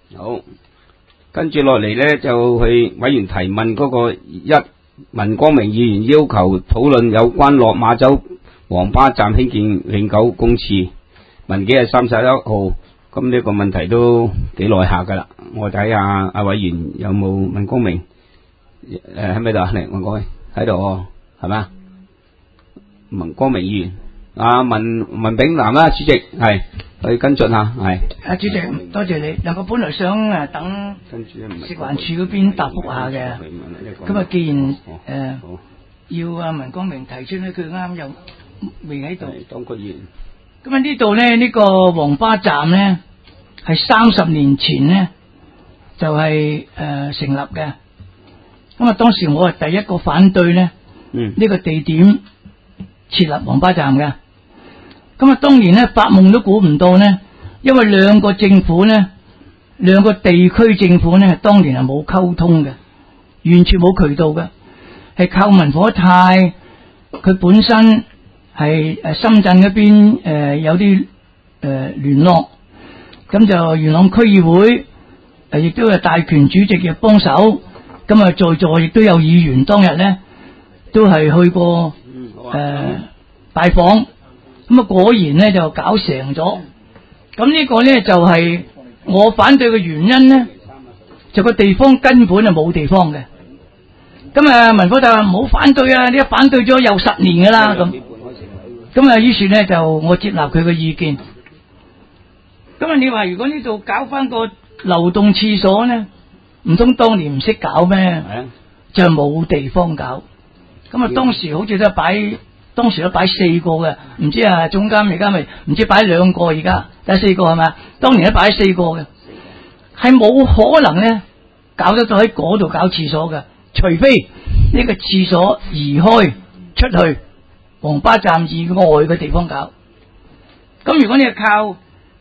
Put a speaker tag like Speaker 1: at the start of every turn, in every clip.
Speaker 1: 好，跟住落嚟咧就去委員提問嗰個一，文光明議員要求討論有關落馬洲黃巴站興建永久公廁，文件係31號，咁呢個問題都幾耐下噶啦。我睇下阿委員有冇文光明喺咪度啊？嚟，文光明喺度係咪啊？文光明議員，文炳南啦，主席係去跟進下係。
Speaker 2: 主席多謝你。我本來想等食環署嗰邊答覆下嘅，咁啊既然要阿文光明提出咧，佢啱又未喺度。當個議員。咁啊呢度咧呢個黃巴站咧係30年前咧就係成立嘅。咁啊當時我係第一個反對咧呢個地點設立黃巴站嘅。咁啊當年咧發夢都估唔到咧，因為兩個政府咧，兩個地區政府咧，當年係冇溝通嘅，完全冇渠道嘅，係靠文火泰佢本身係深圳嗰邊有啲聯絡，咁就元朗區議會亦都係大權主席嘅幫手，咁啊在座亦都有議員當日咧都係去過拜訪。咁啊果然咧就搞成咗，咁呢個咧就係我反對嘅原因咧，就個地方根本係冇地方嘅。咁啊文火就話唔好反對啊，你一反對咗又10年噶啦咁啊於是咧就我接納佢嘅意見。咁啊你話如果呢度搞翻個流動廁所咧，唔通當年唔識搞咩？就冇地方搞。咁啊當時好似都當時都擺4個嘅，唔知啊總監而家咪唔知擺2個，而家第4個係咪？當年都擺4個嘅，係冇可能咧搞得到喺嗰度搞廁所嘅，除非呢個廁所移開出去黃巴站以外嘅地方搞。咁如果你係靠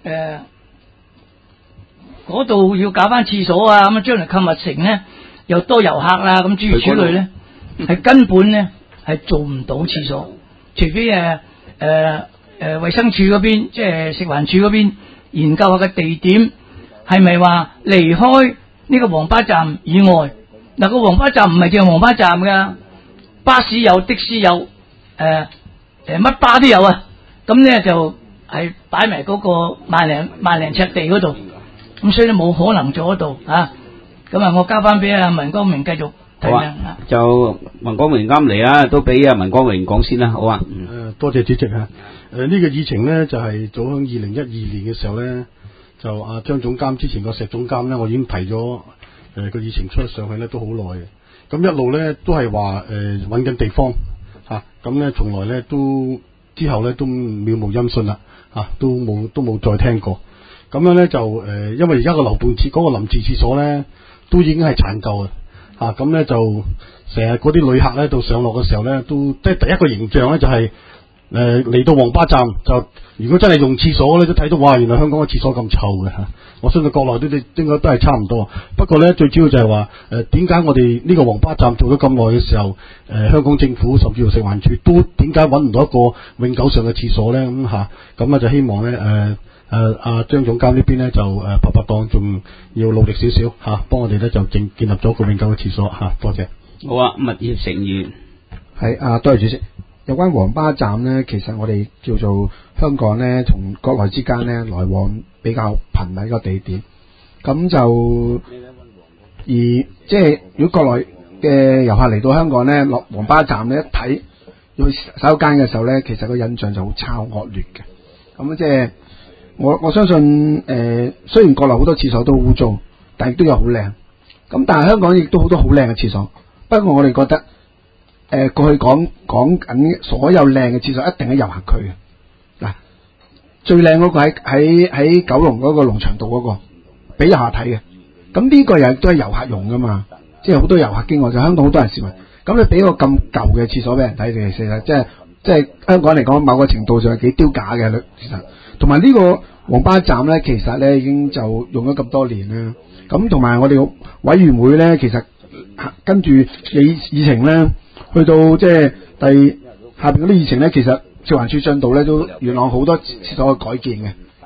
Speaker 2: 嗰度要搞翻廁所啊，咁啊將來購物城咧又多遊客啦，咁諸如此類咧，係根本咧係做唔到廁所。除非衛生署嗰邊，即係食環署嗰邊研究下個地點係咪話離開呢個黃巴站以外。嗱個黃巴站唔係淨係黃巴站噶，巴士有，的士有，乜巴都有啊。咁咧就係擺埋嗰個萬零尺地嗰度，咁所以咧冇可能做得到啊。咁啊，我交翻俾阿文光明繼續。好啊，
Speaker 1: 就文光明啱嚟啊，都俾阿文光明講先啦，好啊。
Speaker 3: 多謝主席啊。呢個議程呢，就係早喺2012年嘅時候呢，就阿張總監之前個石總監呢，我已經提咗個議程出上去呢都好耐嘅。咁一路呢，都係話揾緊地方嚇，咁呢從來呢都之後呢都渺無音訊啦嚇，都冇再聽過。咁樣呢，就因為而家個流動廁嗰個臨時廁所呢，都已經係殘舊啊。咁咧就成日嗰啲旅客咧到上落嘅時候咧，都即係第一個形象咧就係嚟到黃巴站就，如果真係用廁所咧，都睇到哇，原來香港嘅廁所咁臭嘅嚇。我相信國內都應該都係差唔多。不過咧最主要就係話點解我哋呢個黃巴站做咗咁耐嘅時候，香港政府甚至乎食環署都點解揾唔到一個永久上嘅廁所咧？咁就希望咧張總監呢邊咧就拍檔仲要努力少少嚇，幫我哋咧就建立咗個永久嘅廁所嚇。多謝。
Speaker 1: 好啊，物業成員
Speaker 4: 係多謝主席。有關黃巴站咧，其實我哋叫做香港咧同國內之間咧來往比較頻密一個地點。咁就而即係如果國內嘅遊客嚟到香港咧，落黃巴站咧一睇要去洗手間嘅時候咧，其實個印象就好差好惡劣嘅。咁即係我相信雖然國內好多廁所都污糟，但亦都有好靚。咁但係香港亦都好多好靚嘅廁所。不過我哋覺得過去講緊所有靚嘅廁所一定喺遊客區嘅。嗱，最靚嗰個喺九龍嗰個龍翔道嗰個俾遊客睇嘅。咁呢個又都係遊客用噶嘛，即係好多遊客經過，就香港好多人市民。咁你俾個咁舊嘅廁所俾人睇，其實即係香港嚟講，某個程度上係幾丟架嘅。其實同埋呢個黃巴站咧，其實咧已經就用咗咁多年啦。咁同埋我哋委員會咧，其實跟住議程咧，去到即係下邊嗰啲議程咧，其實食環署進度咧都元朗好多廁所嘅改建嘅。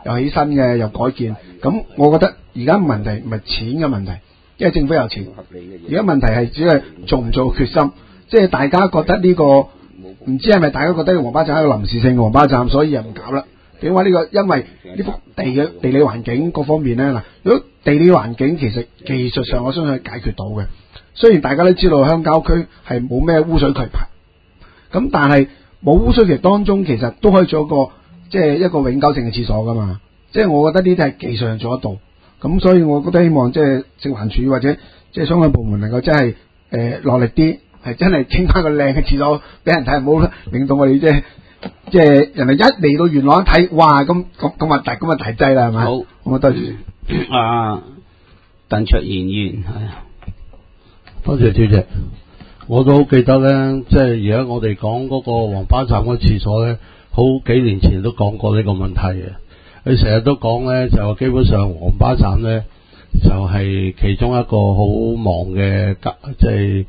Speaker 4: 又起新嘅，又改建。咁我覺得而家問題唔係錢嘅問題，因為政府有錢。而家問題係只係做唔做決心，即係大家覺得呢個唔知係咪大家覺得黃巴站係一個臨時性嘅黃巴站，所以又唔搞啦。點解呢個？因為呢幅地嘅地理環境各方面咧，嗱，如果地理環境其實技術上我相信係解決到嘅。雖然大家都知道鄉郊區係冇咩污水渠排，咁但係冇污水渠當中其實都可以做一個即係一個永久性嘅廁所噶嘛。即係我覺得呢啲係技術上做得到。咁所以我覺得希望即係食環署或者即係相關部門能夠真係落力啲，係真係整翻個靚嘅廁所俾人睇，唔好令到我哋即係人哋一嚟到元朗一睇，哇咁啊大劑啦，係咪？好，我多謝
Speaker 1: 鄧卓賢議員係，
Speaker 5: 多謝主席。我都好記得咧，即係而家我哋講嗰個黃巴站嗰個廁所咧，好幾年前都講過呢個問題嘅。你成日都講咧，就基本上黃巴站咧就係其中一個好忙嘅即係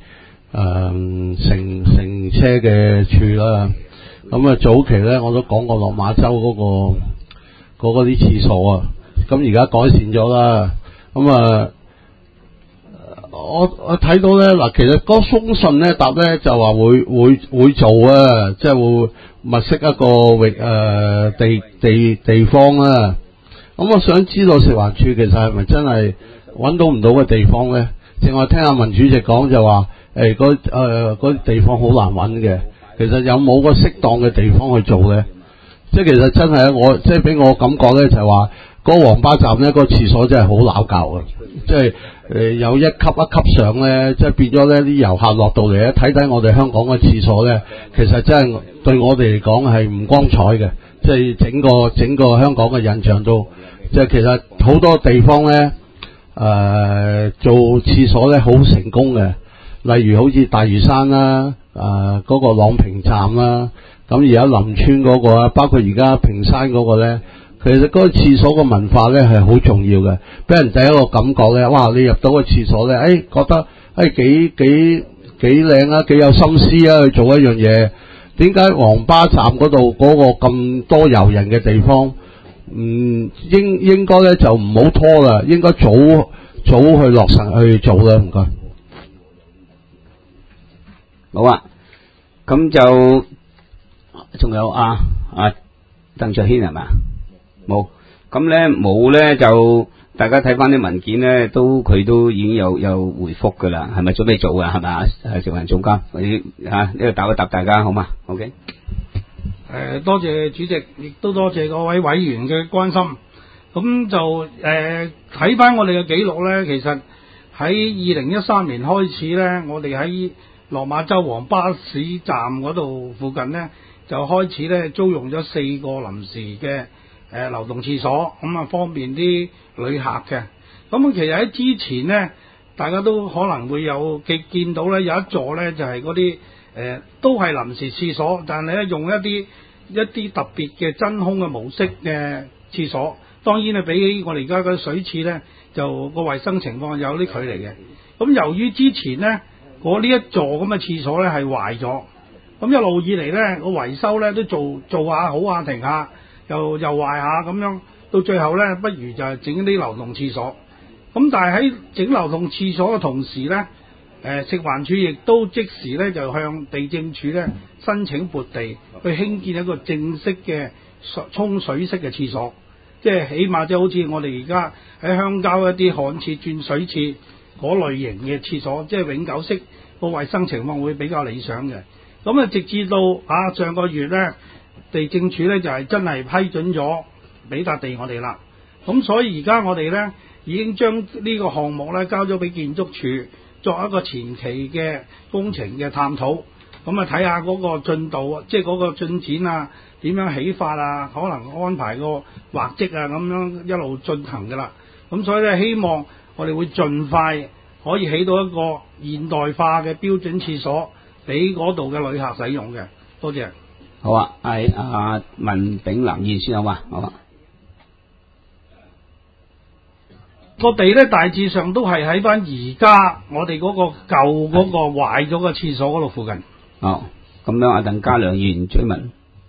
Speaker 5: 乘車嘅處啦。咁啊早期咧我都講過落馬洲嗰啲廁所啊，咁而家改善咗啦。咁啊我睇到咧嗱，其實嗰封信咧答咧就話會做啊，即係會物色一個地方啊。咁我想知道食環署其實係咪真係揾到唔到嘅地方咧？正話聽阿文主席講就話嗰啲地方好難揾嘅。其實有冇個適當嘅地方去做咧？即係其實真係我即係俾我感覺咧，就係話嗰個黃巴站咧，個廁所真係好鬧教啊！即係有一級一級上咧，即係變咗咧啲遊客落到嚟咧，睇我哋香港嘅廁所咧，其實真係對我哋嚟講係唔光彩嘅。即係整個香港嘅印象都，即係其實好多地方咧做廁所咧好成功嘅，例如好似大嶼山啦。嗰個朗屏站啦，咁而家林村嗰個啊，包括而家屏山嗰個咧，其實嗰個廁所嘅文化咧係好重要嘅，俾人第一個感覺咧，哇！你入到個廁所咧，覺得幾靚啊，幾有心思啊，去做一樣嘢。點解黃巴站嗰度嗰個咁多遊人嘅地方，應該咧就唔好拖啦，應該早去落實去做啦，唔該。
Speaker 1: 好啊，咁就仲有鄧卓軒係嘛？冇，咁咧冇咧就大家睇翻啲文件咧，佢都已經有回覆噶啦，係咪準備做啊？係咪係食環總監，或者呢個答一答大家好嘛 ？OK。
Speaker 6: 多謝主席，亦都多謝各位委員嘅關心。咁就睇翻我哋嘅記錄咧，其實喺2013年開始咧，我哋喺落馬洲黃巴士站嗰度附近呢，就開始咧租用咗4個臨時嘅流動廁所，咁啊方便啲旅客嘅。咁其實喺之前呢，大家都可能會有見到咧有一座咧就係嗰啲都係臨時廁所，但係咧用一啲特別嘅真空嘅模式嘅廁所。當然咧比起我哋而家嘅水廁咧，就個衛生情況有啲距離嘅。咁由於之前呢，我呢一座咁嘅廁所咧係壞咗，咁一路以嚟咧個維修咧都做下好下停下，又壞下咁樣，到最後咧不如就係整啲流動廁所。咁但係喺整流動廁所嘅同時咧，食環署亦都即時咧就向地政署咧申請撥地去興建一個正式嘅沖水式嘅廁所，即係起碼即係好似我哋而家喺鄉郊一啲旱廁轉水廁嗰類型嘅廁所，即係永久式，個衛生情況會比較理想嘅。咁啊，直至到上個月咧，地政署咧就係真係批准咗俾笪地我哋啦。咁所以而家我哋咧已經將呢個項目咧交咗俾建築署作一個前期嘅工程嘅探討。咁啊睇下嗰個進度，即係嗰個進展啊，點樣起法啊，可能安排個畫則啊，咁樣一路進行㗎啦。咁所以咧，希望我哋會盡快可以起到一個現代化嘅標準廁所，俾嗰度嘅旅客使用嘅。多謝。
Speaker 1: 好啊，係文炳南議員先好嘛？好啊。
Speaker 6: 個地咧大致上都係喺翻而家我哋嗰個舊嗰個壞咗嘅廁所嗰度附近。
Speaker 1: 哦，咁樣鄧家良議員追問。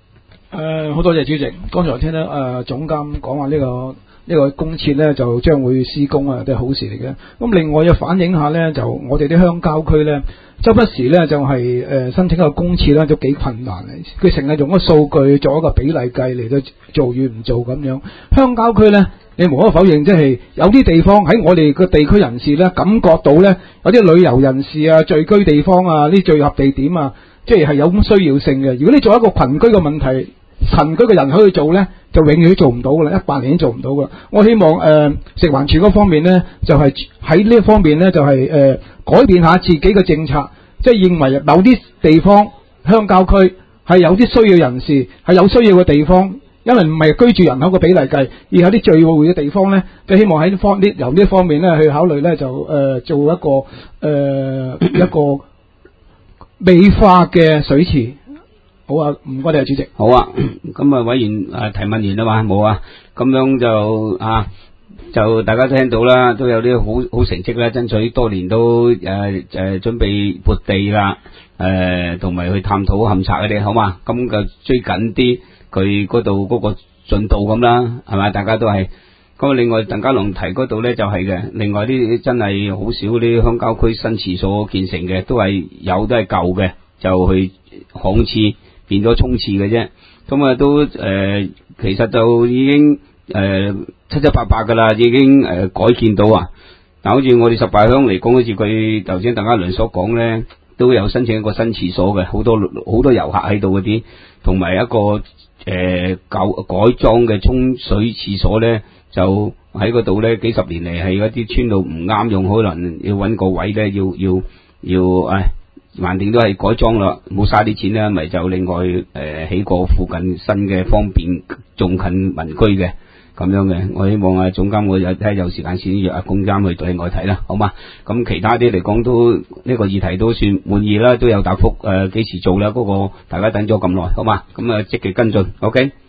Speaker 7: 好多謝主席。剛才聽到總監講話呢個公廁咧就將會施工啊，都係好事嚟嘅。咁另外又反映下咧，就我哋啲鄉郊區咧，周不時咧就係申請個公廁咧都幾困難嘅。佢成日用個數據做一個比例計嚟到做與唔做咁樣。鄉郊區咧，你無可否認，即係有啲地方喺我哋個地區人士咧感覺到咧，有啲旅遊人士啊、聚居地方啊、啲聚合地點啊，即係有咁需要性嘅。如果你做一個群居嘅問題，群居嘅人可以做咧，就永遠都做唔到噶啦，100年都做唔到噶。我希望食環署嗰方面咧，就係喺呢一方面咧，就係改變下自己嘅政策，即係認為某啲地方鄉郊區係有啲需要人士，係有需要嘅地方，因為唔係居住人口嘅比例計，而有啲聚會嘅地方咧，就希望喺由呢方面咧去考慮咧，就做一個一個美化嘅水池。好啊，唔該你啊，主席。
Speaker 1: 好啊，咁啊，委員提問完啦嘛，冇啊，咁樣就大家聽到啦，都有啲好成績啦，爭取多年都準備撥地啦，同埋去探討勘察嗰啲，好嘛？咁就追緊啲佢嗰度嗰個進度咁啦，係咪？大家都係。咁另外鄧家龍提嗰度咧就係嘅，另外啲真係好少啲鄉郊區新廁所建成嘅，都係舊嘅，就去巷廁變咗沖廁嘅啫。咁啊都其實就已經七七八八噶啦，已經改建到啊。嗱，好似我哋18鄉嚟講，好似佢頭先鄧家麟所講咧，都有申請一個新廁所嘅，好多遊客喺度嗰啲，同埋一個改裝嘅沖水廁所咧，就喺嗰度咧幾十年嚟係嗰啲村路唔啱用，可能要揾個位咧，要橫掂都係改裝啦，冇嘥啲錢啦，咪就另外起個附近新嘅方便，仲近民居嘅咁樣嘅。我希望總監我睇下有時間先約公監去對外睇啦，好嘛？咁其他啲嚟講都呢個議題都算滿意啦，都有答覆幾時做啦，嗰個大家等咗咁耐，好嘛？咁積極跟進 ，OK。